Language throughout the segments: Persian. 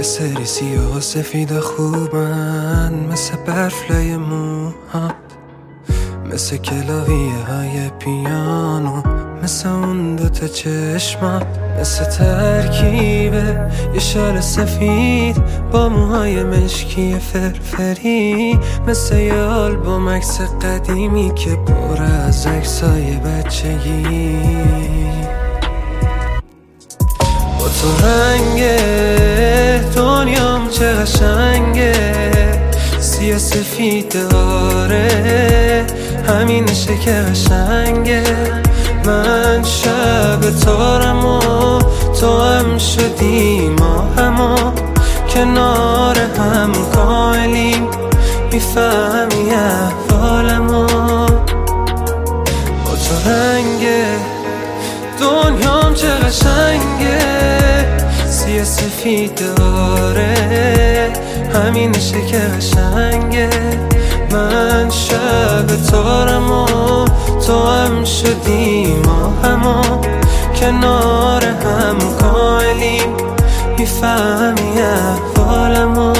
سری سیاه و سفید خوبن، مثل برف لای موهات، مثل کلاویه های پیانو، مثل اون دوتا چشمات، مثل ترکیبه یه شال سفید با موهای مشکی فرفری، مثل یه آلبوم عکس قدیمی که پر از عکسای بچگی. با تو رنگ دنیام چه قشنگه، سیاه سفید آره همینشه که قشنگه. من شب تارم و تو هم شدی ما همو کنار هم کاملیم، میفهمی احوالمو. با تو رنگ دنیام چه قشنگه، سیاه سفید آره همینشه که قشنگه. من شب تارم و تو هم شدی ما همو کنار هم کاملیم، میفهمی احوالمو.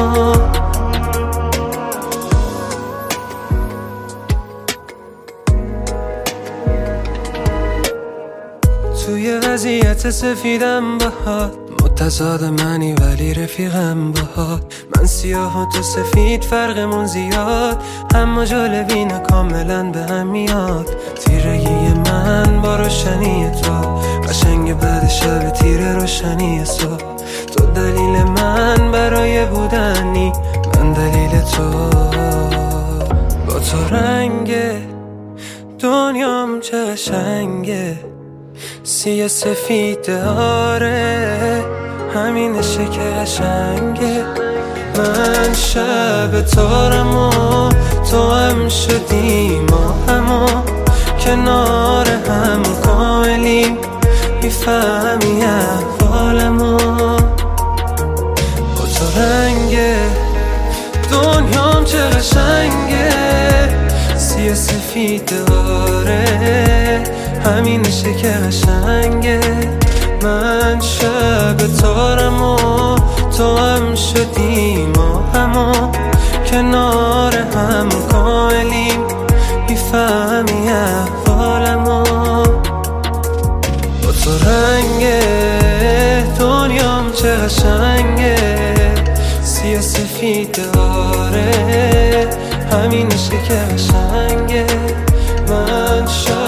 توی وضعیت سفیدم باهات، متضاد منی ولی رفیقم باهات. من سیاه و تو سفید فرقمون زیاد، اما جالبینه کاملا به هم میاد. تیرگی من با روشنی تو قشنگ بعد شب تیر روشنی صبح. تو دلیل من برای بودنی، من دلیل تو. با تو رنگ دنیام چه قشنگه، سیاه سفید آره همینشه که قشنگه. من شب تارم و تو هم شدی ما همو کنار هم کاملیم، میفهمی احوالمو. با تو رنگ دنیام چه قشنگه، سیاه سفید آره همینشه که قشنگه. من شب تارم و تو هم شدی ما همو کنار هم کاملیم، میفهمی احوالمو. با تو رنگ دنیام چه قشنگه، سیاه سفید آره همینشه که قشنگه. من